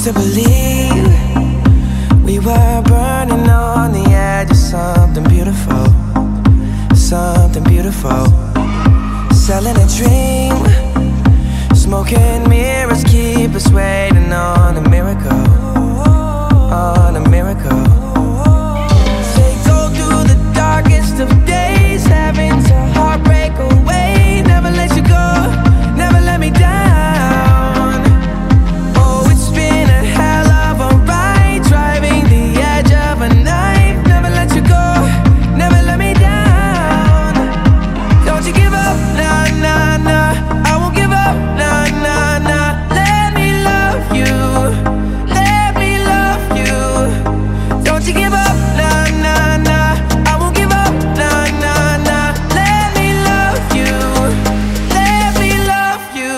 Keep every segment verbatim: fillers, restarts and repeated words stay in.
used to believe we were burning on the edge of something beautiful, something beautiful. Selling a dream, smoking mirrors keep us waiting on a miracle, on a miracle. They go through the darkest of days, having to heartbreak away. Never let you go, never let me down. Oh, it's been a hell of a ride, driving the edge of a knife. Never let you go, never let me down. Don't you give up, nah, nah, nah. I won't give up, nah, nah, nah. Let me love you, let me love you. Don't you give up, nah, nah, nah. I won't give up, nah, nah, nah. Let me love you, let me love you.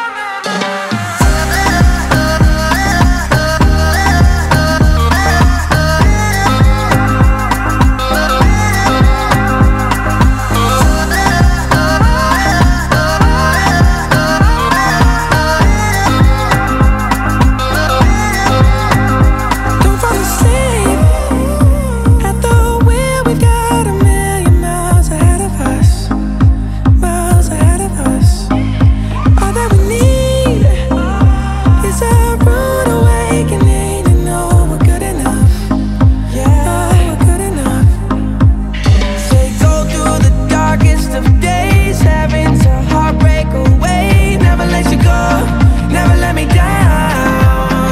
Don't fall asleep at the wheel. We've got a million miles ahead of us, miles ahead of us. All that we need is a rude awakening to know we're good enough. Yeah, we're good enough. They go through the darkest of days, having to heartbreak away. Never let you go, never let me down.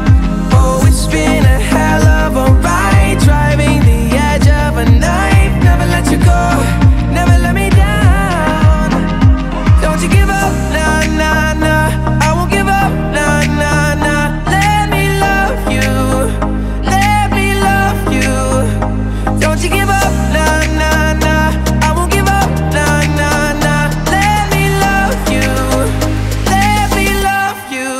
Oh, it's been a hell of a ride, driving the edge of a knife. Never let you go, never let me down. Don't you give up, nah, nah, nah. I won't give up, nah, nah, nah. Let me love you, let me love you. Don't you give up, nah, nah, nah. I won't give up, nah, nah, nah. Let me love you, let me love you.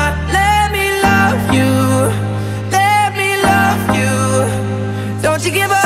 Don't you give up,